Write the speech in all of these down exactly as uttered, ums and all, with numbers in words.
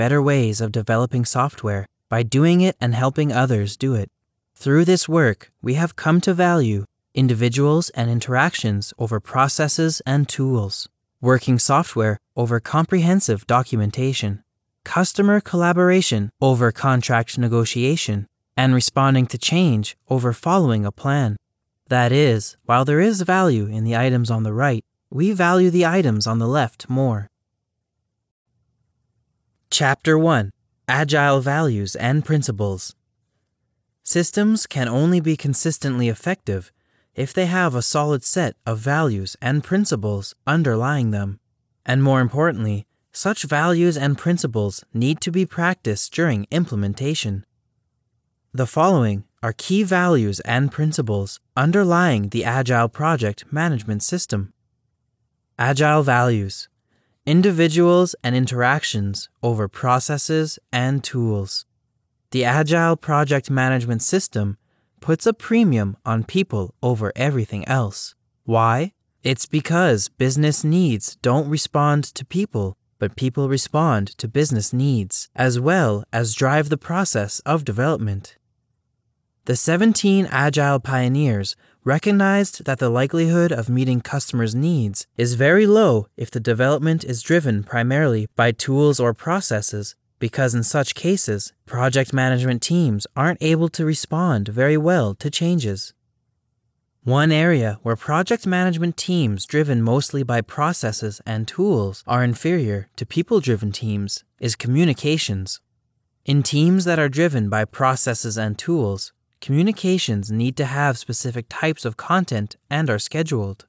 better ways of developing software by doing it and helping others do it. Through this work, we have come to value individuals and interactions over processes and tools, working software over comprehensive documentation, customer collaboration over contract negotiation, and responding to change over following a plan. That is, while there is value in the items on the right, we value the items on the left more. Chapter one. Agile Values and Principles. Systems can only be consistently effective if they have a solid set of values and principles underlying them. And more importantly, such values and principles need to be practiced during implementation. The following are key values and principles underlying the Agile project management system. Agile values: individuals and interactions over processes and tools. The Agile project management system puts a premium on people over everything else. Why? It's because business needs don't respond to people, but people respond to business needs, as well as drive the process of development. The seventeen Agile pioneers recognized that the likelihood of meeting customers' needs is very low if the development is driven primarily by tools or processes, because in such cases, project management teams aren't able to respond very well to changes. One area where project management teams driven mostly by processes and tools are inferior to people-driven teams is communications. In teams that are driven by processes and tools, communications need to have specific types of content and are scheduled.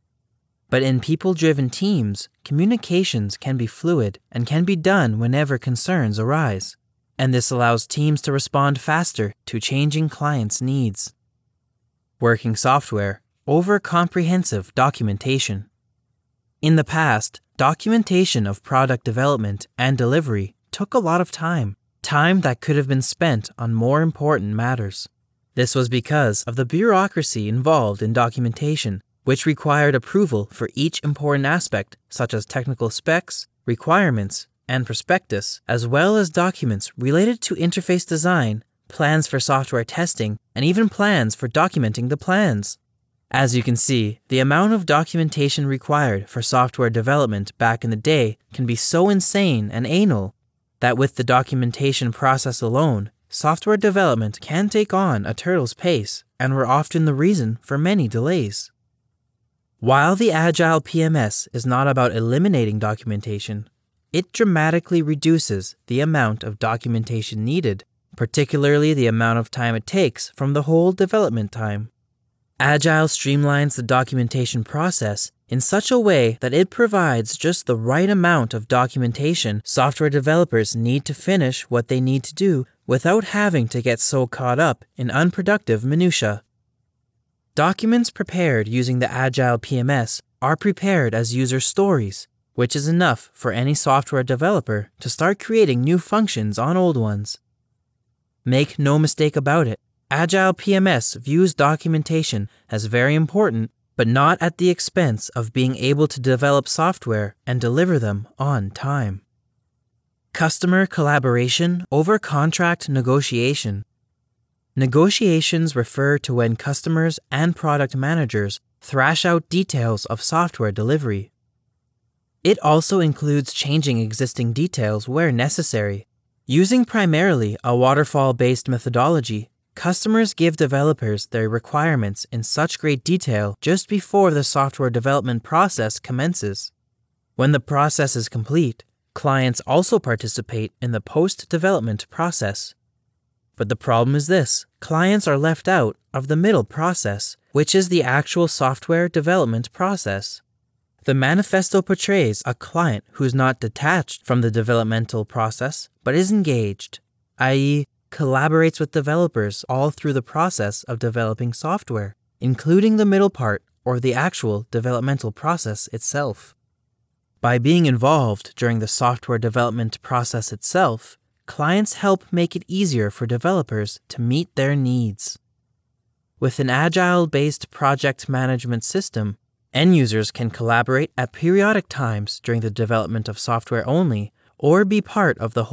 But in people-driven teams, communications can be fluid and can be done whenever concerns arise, and this allows teams to respond faster to changing clients' needs. Working software over comprehensive documentation. In the past, documentation of product development and delivery took a lot of time, time that could have been spent on more important matters. This was because of the bureaucracy involved in documentation, which required approval for each important aspect, such as technical specs, requirements, and prospectus, as well as documents related to interface design, plans for software testing, and even plans for documenting the plans. As you can see, the amount of documentation required for software development back in the day can be so insane and anal that with the documentation process alone, software development can take on a turtle's pace and were often the reason for many delays. While the Agile P M S is not about eliminating documentation, it dramatically reduces the amount of documentation needed, particularly the amount of time it takes from the whole development time. Agile streamlines the documentation process in such a way that it provides just the right amount of documentation software developers need to finish what they need to do without having to get so caught up in unproductive minutiae. Documents prepared using the Agile P M S are prepared as user stories, which is enough for any software developer to start creating new functions on old ones. Make no mistake about it, Agile P M S views documentation as very important, but not at the expense of being able to develop software and deliver them on time. Customer collaboration over contract negotiation. Negotiations refer to when customers and product managers thrash out details of software delivery. It also includes changing existing details where necessary. Using primarily a waterfall-based methodology, customers give developers their requirements in such great detail just before the software development process commences. When the process is complete, clients also participate in the post-development process. But the problem is this: clients are left out of the middle process, which is the actual software development process. The manifesto portrays a client who's not detached from the developmental process, but is engaged, that is, collaborates with developers all through the process of developing software, including the middle part or the actual developmental process itself. By being involved during the software development process itself, clients help make it easier for developers to meet their needs. With an Agile-based project management system, end users can collaborate at periodic times during the development of software only, or be part of the whole